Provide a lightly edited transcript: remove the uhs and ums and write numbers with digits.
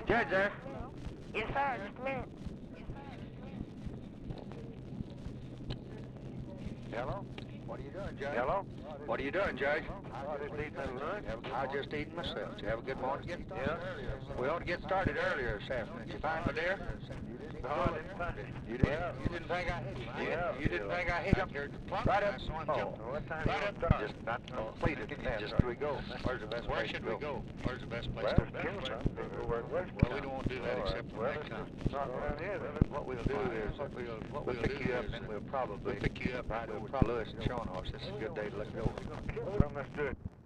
Judge there? Yes, sir. Just a minute. Hello? What are you doing, Judge? Hello? What are you doing, Judge? I just eating that lunch. I was just eating myself. Did you have a good morning? Yeah. We ought to get started earlier this afternoon. Did you find my dear? No, I didn't find it. You didn't? You didn't think I hit you? Yeah. You didn't think I hit you? Right up. What time Right up. Just not completed. Just do we go? Where's the best place to go? Where's the best place to go? Well, we don't want to do that except for next time. Not around here, then. What we'll do is we'll pick you up and we'll probably pick you up right over to Lewis and Shawnoff's. This is a good day to let go. Well, let's do it.